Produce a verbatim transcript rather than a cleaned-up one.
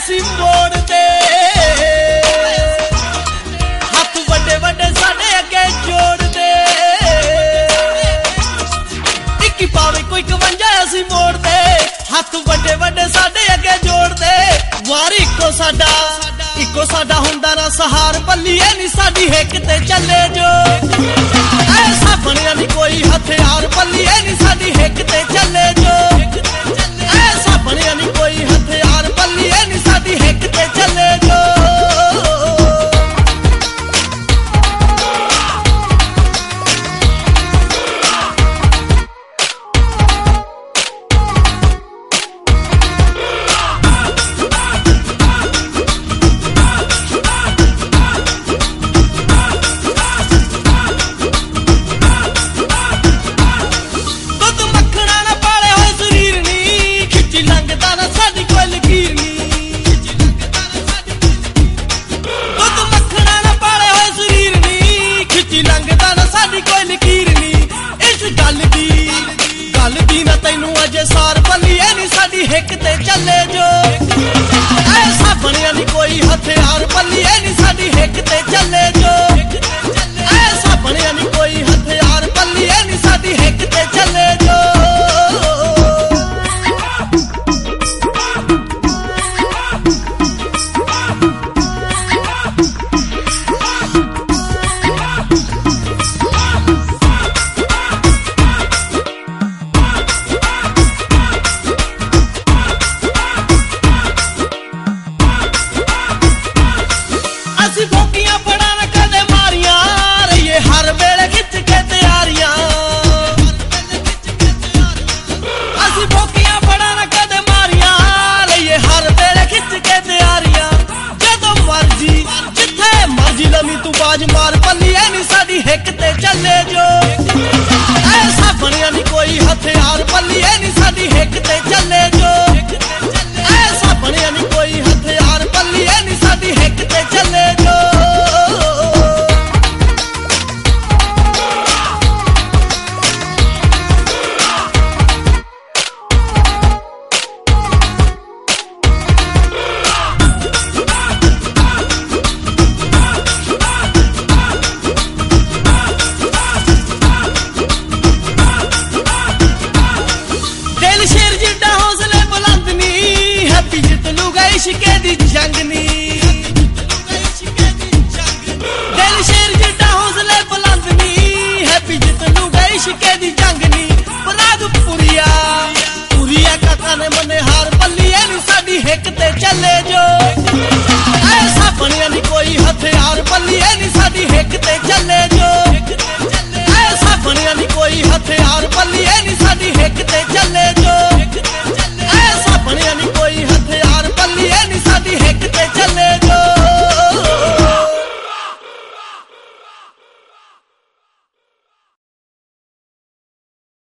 ਅਸੀਂ ਮੋੜਦੇ ਹੱਥ ਵੱਡੇ ਵੱਡੇ ਸਾਡੇ ਅੱਗੇ ਜੋੜਦੇ ਇੱਕੀ ਪਾਵੇ ਕੋਈ ਇਕਵੰਜਾ ਅਸੀਂ ਮੋੜਦੇ ਹੱਥ ਵੱਡੇ ਵੱਡੇ ਸਾਡੇ ਅੱਗੇ ਜੋੜਦੇ ਵਾਰ ਇੱਕੋ ਸਾਡਾ ਇੱਕੋ ਸਾਡਾ ਹੁੰਦਾ ਨਾ ਸਹਾਰ ਬੱਲੀਏ ਨੀ ਸਾਡੀ ਹਿੱਕ ਤੇ ਚੱਲੇ ਜੋ ਐਸਾ ਬਣਿਆ ਨੀ ਕੋਈ ਹਥਿਆਰ ਬੱਲੀਏ ਨੀ ਸਾਡੀ ਹਿੱਕ ਤੇ ਚੱਲੇ ਜੋ ਐਸਾ ਬਣਿਆ ਨੀ ਕੋਈ ਹਥਿਆਰ ਬੱਲੀਏ ਨੀ ਸਾਡੀ ਹਿੱਕ ਤੇ ਚੱਲੇ ਜੋ ਸਾਰ ਬੱਲੀਏ ਨੀ ਸਾਡੀ ਹਿੱਕ ਤੇ ਚੱਲੇ ਜੋ ਐਸਾ ਬਣਿਆ ਨੀ ਕੋਈ ਹਥਿਆਰ ਬੱਲੀਏ ਨੀ ਸਾਡੀ ਹਿੱਕ ਤੇ ਚੱਲੇ ਜੋ ਐਸਾ ਬਣਿਆ ਨੀ ਕੋਈ ਹਥਿਆਰ ਬੱਲੀਏ ਨੀ ਸਾਡੀ ਹਿੱਕ ਤੇ ਚੱਲੇ ਜੋ ਮਾਰ ਬੱਲੀਏ ਨੀ ਸਾਡੀ ਹਿੱਕ ਤੇ ਚੱਲੇ ਜੋ ਐਸਾ ਬਣਿਆ ਨੀ ਕੋਈ ਹਥਿਆਰ ਬੱਲੀਏ ਨੀ ਸਾਡੀ ਹਿੱਕ ਤੇ ਚੱਲੇ